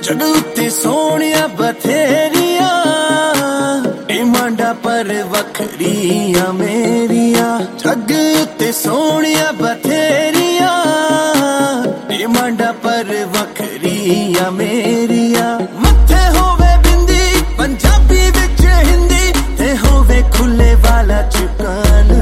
जग उत्ते सोनिया बथेरिया डिमांडा पर वखरिया मेरिया। जग उत्ते सोनिया बथेरिया डिमांडा पर वखरिया मेरिया। मथे होवे बिंदी पंजाबी विच हिंदी ते होवे खुले वाला चिकन।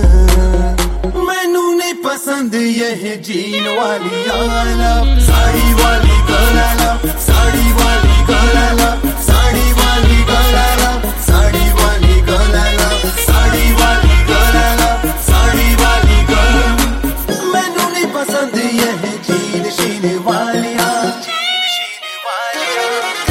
मैनू नहीं पसंद यह जीन वाली आला साड़ी वाली गलाला साड़ी वाली गलाला साड़ी वाली गलाला साड़ी वाली गलाला साड़ी वाली गलाला साड़ी वाली गलाला। मैनू नहीं पसंद यह जीन शीन वालिया जीन शीन वालिया।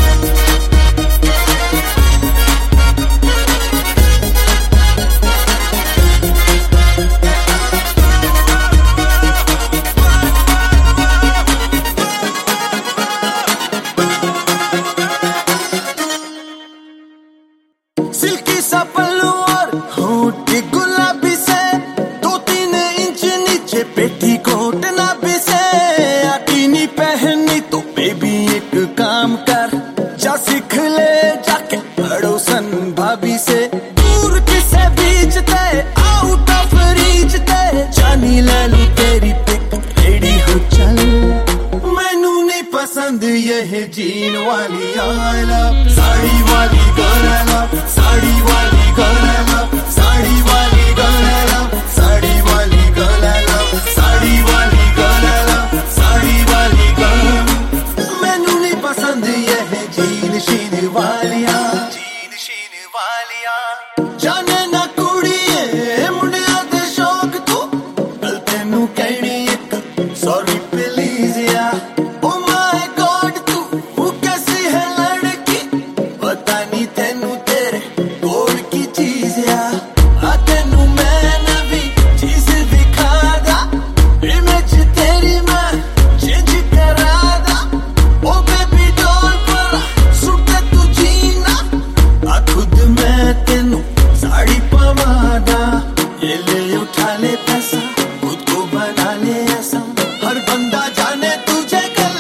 सिल्की सा पल्लू और होठ गुलाबी से 2-3 इंच नीचे पेटीकोट नाभि से। आकीनी पहननी तो बेबी एक काम कर जा सीख ले जाके पड़ोसन भाभी से। दूर किसे बीच ते आउट ऑफ रीच ते जानी ले लू तेरी पिक रेडी हो चल। मैनू नहीं पसंद यह जीन वाली आला साड़ी वाली गलाला साड़ी वाली गलाला साड़ी वाली गलाला साड़ी वाली गलाला साड़ी वाली गलाला साड़ी वाली गलाला। मैनू नहीं पसंद यह जीन शीन वालिया जीन शीन वालिया। जाने ना कुड़िए मुंडिया दे शौक तू गल तेनू कहनी एक सॉरी प्लीज या। ओ माय गॉड तू कैसी है लड़की पता नहीं तेनू तेरे गोड़ की चीज या। तेनू मैं नवी चीज दिखादा इमेज तेरी मैं चेंज करादा। ओ बेबी डॉल पर सुटे तू जीना आ खुद मैं तेनू साड़ी पवादा। ये ले उठा ले पैसा खुद को बना ले ऐसा हर बंदा जाने तुझे कल।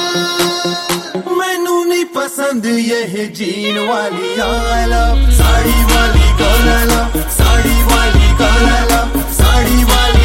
मैनू नहीं पसंद यह जीन वाली आला साड़ी वाली गलाला साड़ी वाली गलाला साड़ी वाली